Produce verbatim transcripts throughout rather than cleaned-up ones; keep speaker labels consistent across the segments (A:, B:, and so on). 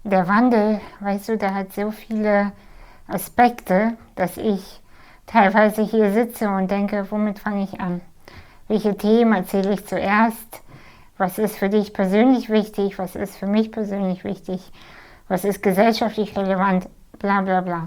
A: der Wandel, weißt du, der hat so viele Aspekte, dass ich teilweise hier sitze und denke, womit fange ich an? Welche Themen erzähle ich zuerst? Was ist für dich persönlich wichtig? Was ist für mich persönlich wichtig? Was ist gesellschaftlich relevant? Bla bla bla.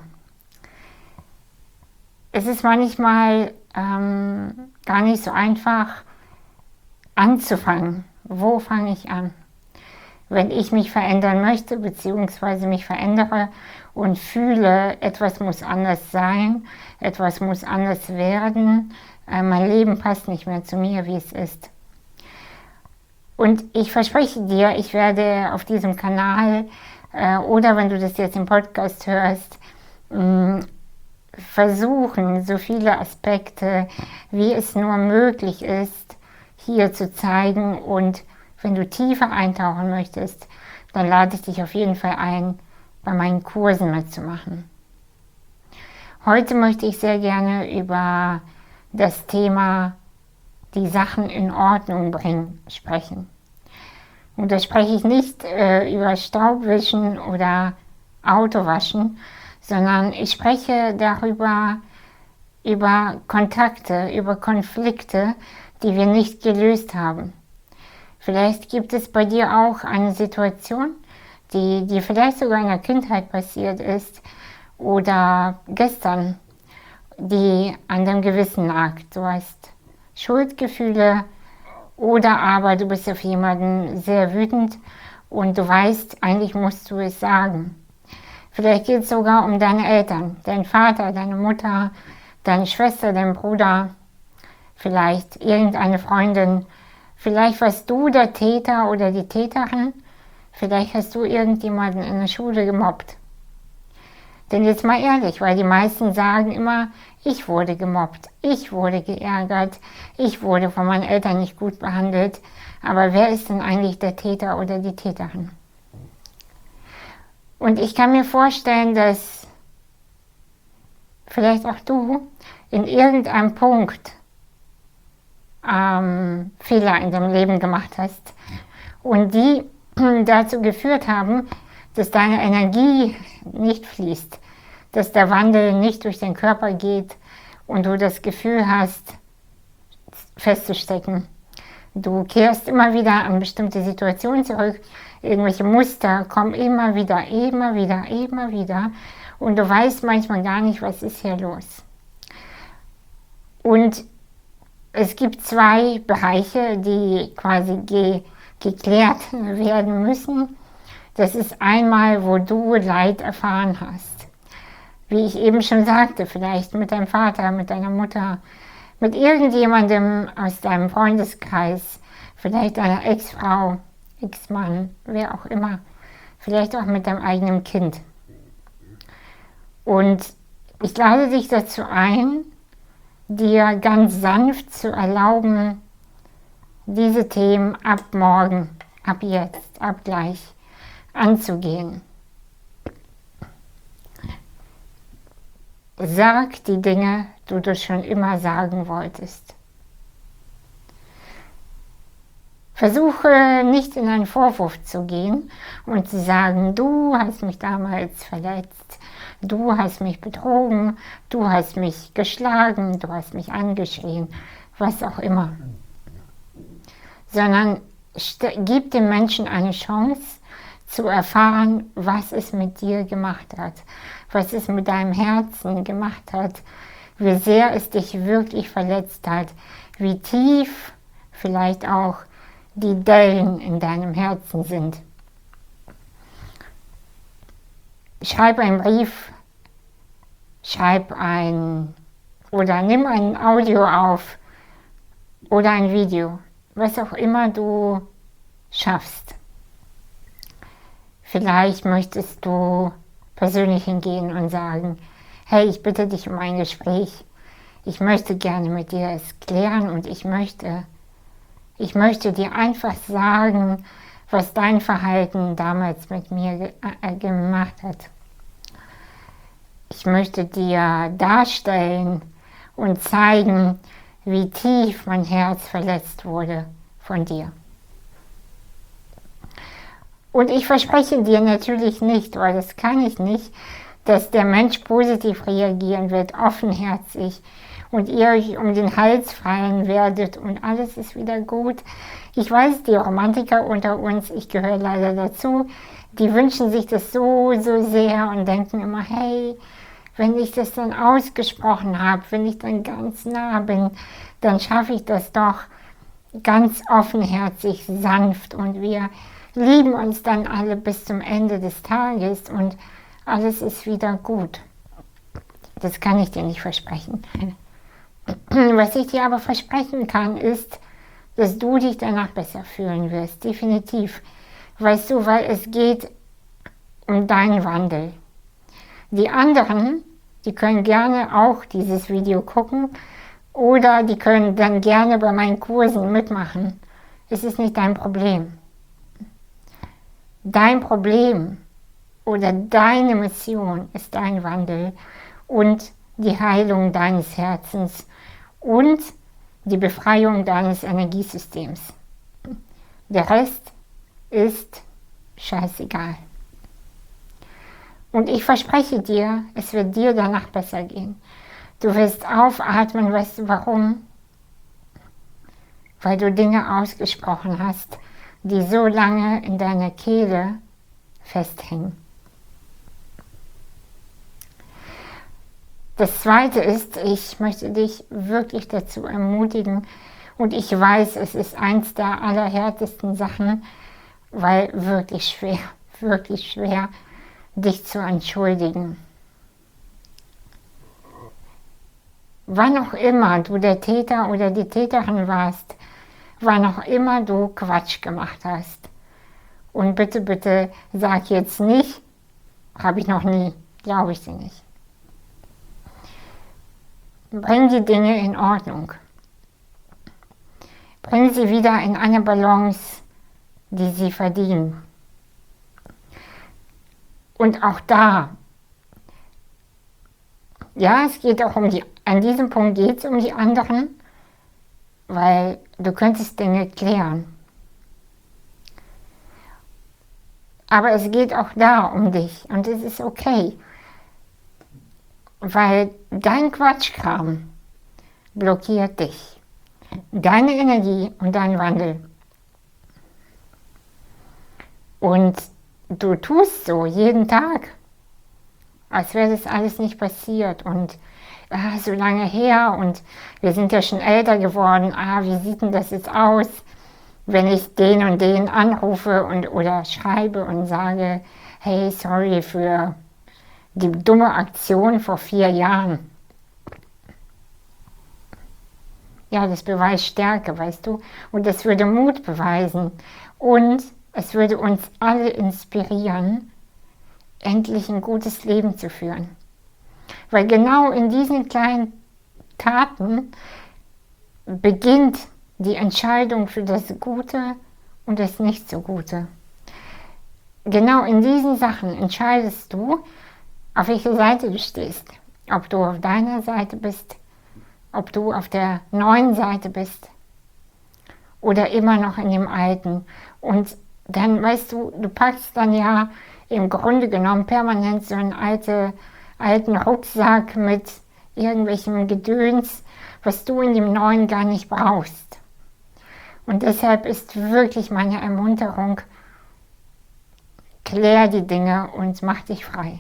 A: Es ist manchmal ähm, gar nicht so einfach anzufangen. Wo fange ich an? Wenn ich mich verändern möchte, beziehungsweise mich verändere und fühle, etwas muss anders sein, etwas muss anders werden, äh, mein Leben passt nicht mehr zu mir, wie es ist. Und ich verspreche dir, ich werde auf diesem Kanal äh, oder wenn du das jetzt im Podcast hörst, mh, versuchen, so viele Aspekte, wie es nur möglich ist, hier zu zeigen. Und wenn du tiefer eintauchen möchtest, dann lade ich dich auf jeden Fall ein, bei meinen Kursen mitzumachen. Heute möchte ich sehr gerne über das Thema die Sachen in Ordnung bringen sprechen. Und da spreche ich nicht äh, über Staubwischen oder Autowaschen, sondern ich spreche darüber, über Kontakte, über Konflikte, die wir nicht gelöst haben. Vielleicht gibt es bei dir auch eine Situation, die, die vielleicht sogar in der Kindheit passiert ist oder gestern, die an deinem Gewissen lag. Du hast Schuldgefühle oder aber du bist auf jemanden sehr wütend und du weißt, eigentlich musst du es sagen. Vielleicht geht es sogar um deine Eltern, deinen Vater, deine Mutter, deine Schwester, deinen Bruder, vielleicht irgendeine Freundin. Vielleicht warst du der Täter oder die Täterin. Vielleicht hast du irgendjemanden in der Schule gemobbt. Denn jetzt mal ehrlich, weil die meisten sagen immer, ich wurde gemobbt, ich wurde geärgert, ich wurde von meinen Eltern nicht gut behandelt. Aber wer ist denn eigentlich der Täter oder die Täterin? Und ich kann mir vorstellen, dass vielleicht auch du in irgendeinem Punkt ähm, Fehler in deinem Leben gemacht hast und die dazu geführt haben, dass deine Energie nicht fließt, dass der Wandel nicht durch den Körper geht und du das Gefühl hast, festzustecken. Du kehrst immer wieder an bestimmte Situationen zurück, irgendwelche Muster kommen immer wieder, immer wieder, immer wieder und du weißt manchmal gar nicht, was ist hier los. Und es gibt zwei Bereiche, die quasi ge geklärt werden müssen. Das ist einmal, wo du Leid erfahren hast. Wie ich eben schon sagte, vielleicht mit deinem Vater, mit deiner Mutter, mit irgendjemandem aus deinem Freundeskreis, vielleicht deiner Ex-Frau, Ex-Mann, wer auch immer, vielleicht auch mit deinem eigenen Kind. Und ich lade dich dazu ein, dir ganz sanft zu erlauben, diese Themen ab morgen, ab jetzt, ab gleich anzugehen. Sag die Dinge, die du schon immer sagen wolltest. Versuche nicht in einen Vorwurf zu gehen und zu sagen, du hast mich damals verletzt, du hast mich betrogen, du hast mich geschlagen, du hast mich angeschrien, was auch immer. Sondern gib dem Menschen eine Chance zu erfahren, was es mit dir gemacht hat, was es mit deinem Herzen gemacht hat, wie sehr es dich wirklich verletzt hat, wie tief vielleicht auch die Dellen in deinem Herzen sind. Schreib einen Brief, schreib ein oder nimm ein Audio auf oder ein Video, was auch immer du schaffst. Vielleicht möchtest du persönlich hingehen und sagen, hey, ich bitte dich um ein Gespräch. Ich möchte gerne mit dir es klären und ich möchte, ich möchte dir einfach sagen, was dein Verhalten damals mit mir ge äh, gemacht hat. Ich möchte dir darstellen und zeigen, wie tief mein Herz verletzt wurde von dir. Und ich verspreche dir natürlich nicht, weil das kann ich nicht, dass der Mensch positiv reagieren wird, offenherzig und ihr euch um den Hals fallen werdet und alles ist wieder gut. Ich weiß, die Romantiker unter uns, ich gehöre leider dazu, die wünschen sich das so, so sehr und denken immer, hey, wenn ich das dann ausgesprochen habe, wenn ich dann ganz nah bin, dann schaffe ich das doch ganz offenherzig, sanft und wir lieben uns dann alle bis zum Ende des Tages und alles ist wieder gut. Das kann ich dir nicht versprechen. Was ich dir aber versprechen kann, ist, dass du dich danach besser fühlen wirst, definitiv. Weißt du, weil es geht um deinen Wandel. Die anderen, die können gerne auch dieses Video gucken oder die können dann gerne bei meinen Kursen mitmachen. Es ist nicht dein Problem. Dein Problem oder deine Mission ist dein Wandel und die Heilung deines Herzens und die Befreiung deines Energiesystems. Der Rest ist scheißegal. Und ich verspreche dir, es wird dir danach besser gehen. Du wirst aufatmen, weißt du warum? Weil du Dinge ausgesprochen hast, die so lange in deiner Kehle festhängen. Das Zweite ist, ich möchte dich wirklich dazu ermutigen und ich weiß, es ist eins der allerhärtesten Sachen, weil wirklich schwer, wirklich schwer, dich zu entschuldigen. Wann auch immer du der Täter oder die Täterin warst, wann auch immer du Quatsch gemacht hast. Und bitte, bitte sag jetzt nicht, habe ich noch nie, glaube ich dir nicht. Bring die Dinge in Ordnung. Bring sie wieder in eine Balance, die sie verdienen. Und auch da, ja, es geht auch um die, an diesem Punkt geht es um die anderen, weil du könntest Dinge klären. Aber es geht auch da um dich und es ist okay, weil dein Quatschkram blockiert dich, deine Energie und dein Wandel. Und du tust so jeden Tag, als wäre das alles nicht passiert und ah, so lange her und wir sind ja schon älter geworden, ah, wie sieht denn das jetzt aus, wenn ich den und den anrufe und, oder schreibe und sage, hey, sorry für die dumme Aktion vor vier Jahren. Ja, das beweist Stärke, weißt du, und das würde Mut beweisen und es würde uns alle inspirieren, endlich ein gutes Leben zu führen. Weil genau in diesen kleinen Taten beginnt die Entscheidung für das Gute und das Nicht so Gute. Genau in diesen Sachen entscheidest du, auf welche Seite du stehst. Ob du auf deiner Seite bist, ob du auf der neuen Seite bist oder immer noch in dem Alten. Und dann, weißt du, du packst dann ja im Grunde genommen permanent so einen alte, alten Rucksack mit irgendwelchem Gedöns, was du in dem Neuen gar nicht brauchst. Und deshalb ist wirklich meine Ermunterung, klär die Dinge und mach dich frei.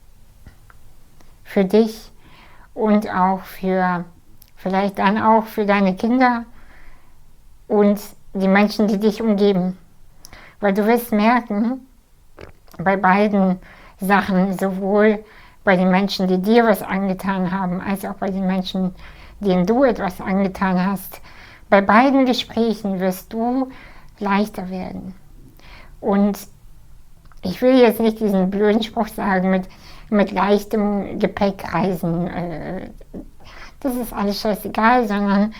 A: Für dich und auch für, vielleicht dann auch für deine Kinder und die Menschen, die dich umgeben. Weil du wirst merken, bei beiden Sachen, sowohl bei den Menschen, die dir was angetan haben, als auch bei den Menschen, denen du etwas angetan hast, bei beiden Gesprächen wirst du leichter werden. Und ich will jetzt nicht diesen blöden Spruch sagen, mit, mit leichtem Gepäck reisen, äh, das ist alles scheißegal, sondern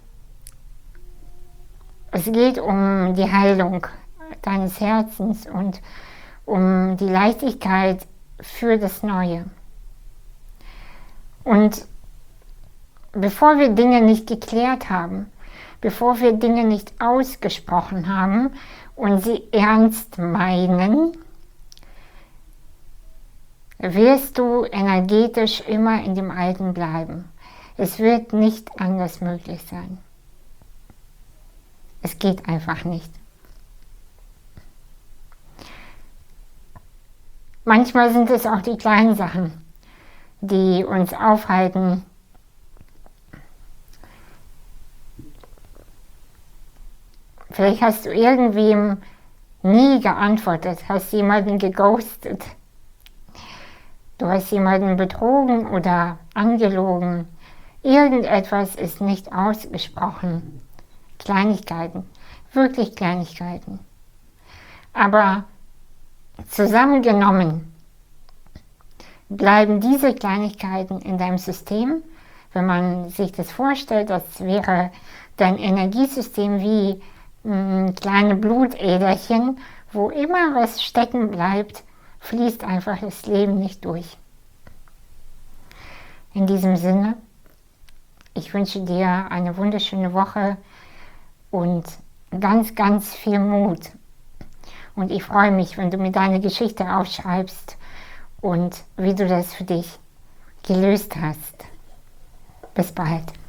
A: es geht um die Heilung deines Herzens und um die Leichtigkeit für das Neue. Und bevor wir Dinge nicht geklärt haben, bevor wir Dinge nicht ausgesprochen haben und sie ernst meinen, wirst du energetisch immer in dem Alten bleiben. Es wird nicht anders möglich sein. Es geht einfach nicht. Manchmal sind es auch die kleinen Sachen, die uns aufhalten, vielleicht hast du irgendwem nie geantwortet, hast jemanden geghostet. Du hast jemanden betrogen oder angelogen. Irgendetwas ist nicht ausgesprochen. Kleinigkeiten, wirklich Kleinigkeiten. Aber zusammengenommen bleiben diese Kleinigkeiten in deinem System. Wenn man sich das vorstellt, das wäre dein Energiesystem wie mh, kleine Blutäderchen, wo immer was stecken bleibt, fließt einfach das Leben nicht durch. In diesem Sinne, ich wünsche dir eine wunderschöne Woche und ganz, ganz viel Mut. Und ich freue mich, wenn du mir deine Geschichte aufschreibst und wie du das für dich gelöst hast. Bis bald.